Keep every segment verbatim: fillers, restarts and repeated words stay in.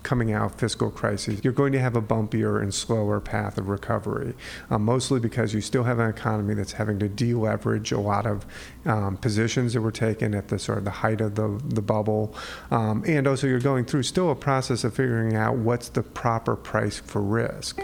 coming out fiscal crises, you're going to have a bumpier and slower path of recovery, um, mostly because you still have an economy that's having to deleverage a lot of um, positions that were taken at the sort of the height of the, the bubble. Um, and also you're going through still a process of figuring out what's the proper price for risk.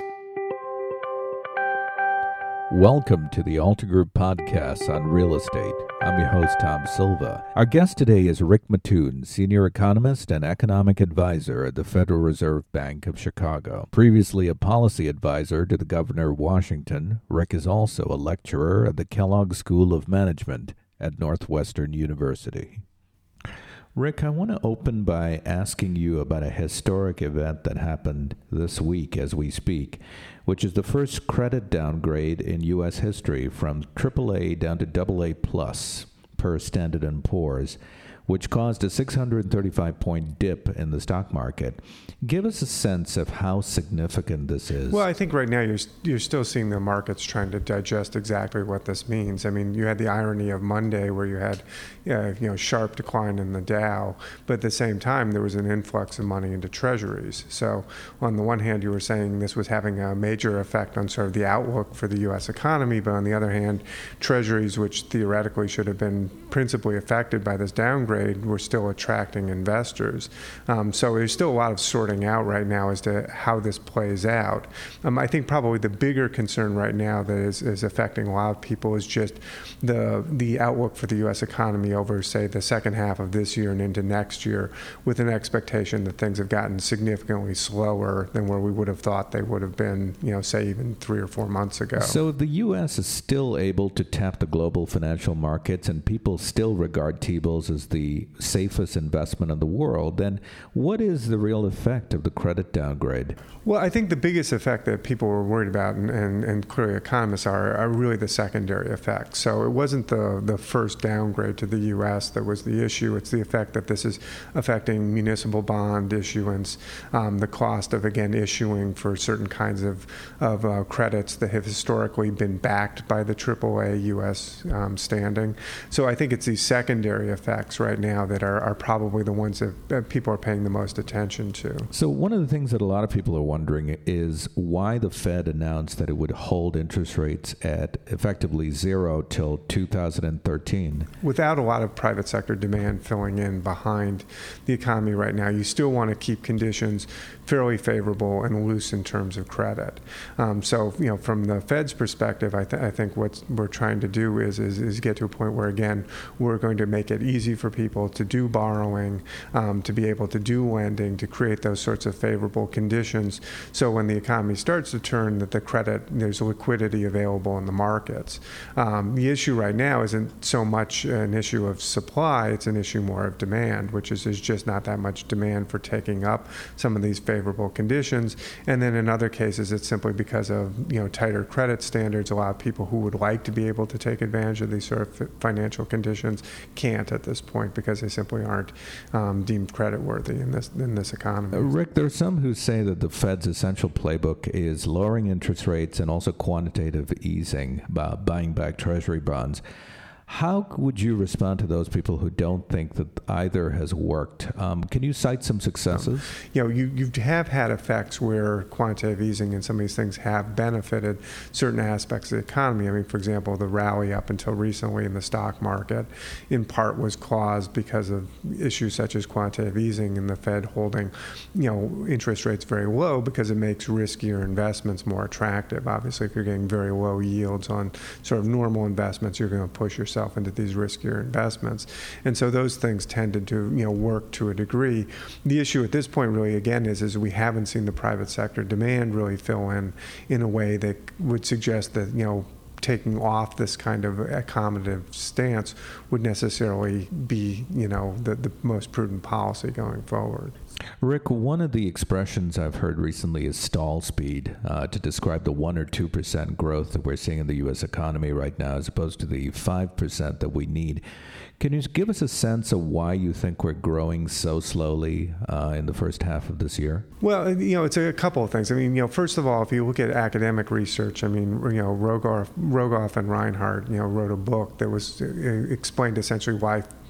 Welcome to the Alta Group Podcast on real estate. I'm your host, Tom Silva. Our guest today is Rick Mattoon, Senior Economist and Economic Advisor at the Federal Reserve Bank of Chicago. Previously a policy advisor to the Governor of Washington, Rick is also a lecturer at the Kellogg School of Management at Northwestern University. Rick, I want to open by asking you about a historic event that happened this week as we speak, which is the first credit downgrade in U S history from triple A down to double A plus per Standard and Poor's, which caused a six hundred thirty-five point dip in the stock market. Give us a sense of how significant this is. Well, I think right now you're you're still seeing the markets trying to digest exactly what this means. I mean, you had the irony of Monday where you had uh, you know sharp decline in the Dow, but at the same time there was an influx of money into treasuries. So on the one hand, you were saying this was having a major effect on sort of the outlook for the U S economy, but on the other hand, treasuries, which theoretically should have been principally affected by this downgrade, were still attracting investors. Um, so there's still a lot of sorting out right now as to how this plays out. Um, I think probably the bigger concern right now that is, is affecting a lot of people is just the the outlook for the U S economy over, say, the second half of this year and into next year, with an expectation that things have gotten significantly slower than where we would have thought they would have been, you know, say even three or four months ago. So if the U S is still able to tap the global financial markets and people still regard T-bills as the safest investment in the world, then what is the real effect of the credit downgrade? Well, I think the biggest effect that people were worried about, and, and, and clearly economists are, are really the secondary effects. So it wasn't the, the first downgrade to the U S that was the issue. It's the effect that this is affecting municipal bond issuance, um, the cost of, again, issuing for certain kinds of, of uh, credits that have historically been backed by the triple A U S um, standing. So I think it's these secondary effects right now that are, are probably the ones that, that people are paying the most attention to. So one of the things that a lot of people are wondering is why the Fed announced that it would hold interest rates at effectively zero till two thousand thirteen. Without a lot of private sector demand filling in behind the economy right now, you still want to keep conditions fairly favorable and loose in terms of credit. Um, so, you know, from the Fed's perspective, I, th- I think what we're trying to do is, is is get to a point where, again, we're going to make it easy for people to do borrowing, um, to be able to do lending, to create those sorts of favorable conditions. So when the economy starts to turn, that the credit, there's liquidity available in the markets. Um, the issue right now isn't so much an issue of supply, it's an issue more of demand, which is there's just not that much demand for taking up some of these favorable conditions. And then in other cases, it's simply because of, you know, tighter credit standards. A lot of people who would like to be able to take advantage of these sort of financial conditions can't at this point because they simply aren't um, deemed creditworthy in this in this economy. Uh, Rick, there are some who say that the Fed's essential playbook is lowering interest rates and also quantitative easing by buying back Treasury bonds. How would you respond to those people who don't think that either has worked? Um, can you cite some successes? Um, you know, you, you have had effects where quantitative easing and some of these things have benefited certain aspects of the economy. I mean, for example, the rally up until recently in the stock market in part was caused because of issues such as quantitative easing and the Fed holding, you know, interest rates very low because it makes riskier investments more attractive. Obviously, if you're getting very low yields on sort of normal investments, you're going to push yourself into these riskier investments. And so those things tended to, you know, work to a degree. The issue at this point really, again, is, is we haven't seen the private sector demand really fill in in a way that would suggest that, you know, taking off this kind of accommodative stance would necessarily be, you know, the, the most prudent policy going forward. Rick, one of the expressions I've heard recently is stall speed uh, to describe the one or two percent growth that we're seeing in the U S economy right now as opposed to the five percent that we need. Can you give us a sense of why you think we're growing so slowly uh, in the first half of this year? Well, you know, it's a couple of things. I mean, you know, first of all, if you look at academic research, I mean, you know, Rogoff, Rogoff and Reinhardt, you know, wrote a book that was uh, explained essentially why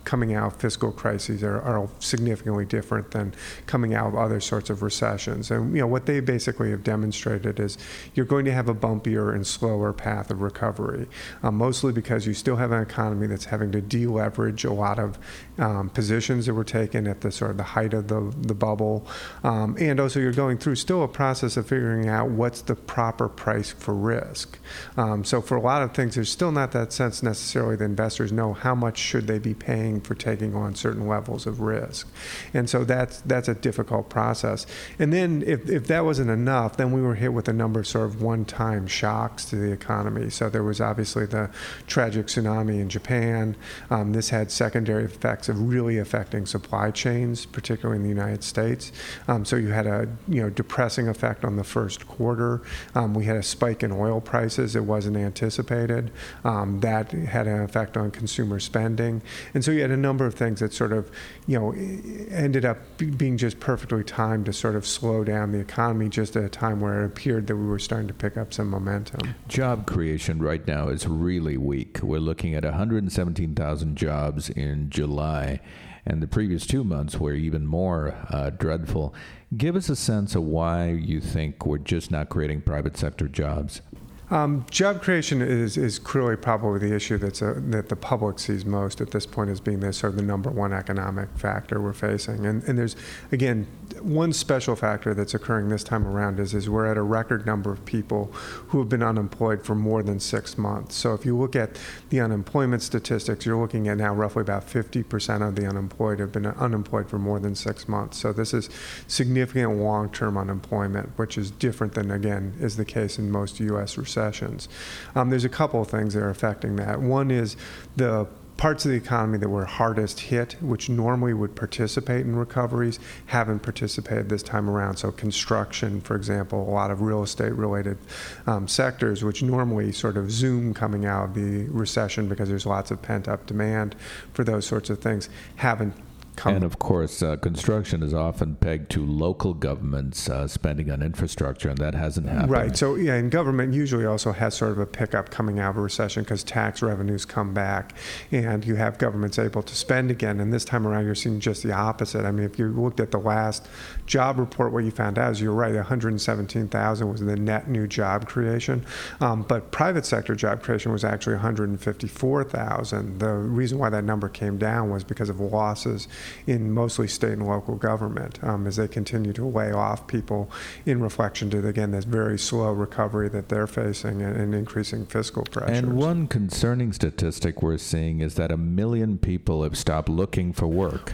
coming out of fiscal crises are, are significantly different than coming out of other sorts of recessions. And you know what they basically have demonstrated is you're going to have a bumpier and slower path of recovery, um, mostly because you still have an economy that's having to deleverage a lot of um, positions that were taken at the sort of the height of the, the bubble. Um, and also you're going through still a process of figuring out what's the proper price for risk. Um, so for a lot of things, there's still not that sense necessarily that investors know how much should they be paying for taking on certain levels of risk. And so that's that's a difficult process. And then if, if that wasn't enough, then we were hit with a number of sort of one-time shocks to the economy. So there was obviously the tragic tsunami in Japan. Um, this had secondary effects of really affecting supply chains, particularly in the United States. Um, so you had a you know depressing effect on the first quarter. Um, we had a spike in oil prices that wasn't anticipated. Um, that had an effect on consumer spending. And so you had a number of things that sort of, you know, ended up being just perfectly timed to sort of slow down the economy just at a time where it appeared that we were starting to pick up some momentum. Job creation right now is really weak. We're looking at one hundred seventeen thousand jobs in July, and the previous two months were even more uh, dreadful. Give us a sense of why you think we're just not creating private sector jobs. Um, job creation is, is clearly probably the issue that's a, that the public sees most at this point as being the sort of the number one economic factor we're facing. And, and there's, again, one special factor that's occurring this time around is, is we're at a record number of people who have been unemployed for more than six months. So if you look at the unemployment statistics, you're looking at now roughly about fifty percent of the unemployed have been unemployed for more than six months. So this is significant long-term unemployment, which is different than, again, is the case in most U S recessions. Um, there's a couple of things that are affecting that. One is the parts of the economy that were hardest hit, which normally would participate in recoveries, haven't participated this time around. So construction, for example, a lot of real estate related um, sectors, which normally sort of zoom coming out of the recession because there's lots of pent up demand for those sorts of things, haven't come. And of course, uh, construction is often pegged to local governments uh, spending on infrastructure, and that hasn't happened. Right. So, yeah, and government usually also has sort of a pickup coming out of a recession because tax revenues come back and you have governments able to spend again. And this time around, you're seeing just the opposite. I mean, if you looked at the last job report, what you found out is you're right, one hundred seventeen thousand was the net new job creation. Um, but private sector job creation was actually one hundred fifty-four thousand. The reason why that number came down was because of losses in mostly state and local government um, as they continue to lay off people in reflection to, again, this very slow recovery that they're facing and, and increasing fiscal pressures. And one concerning statistic we're seeing is that a million people have stopped looking for work.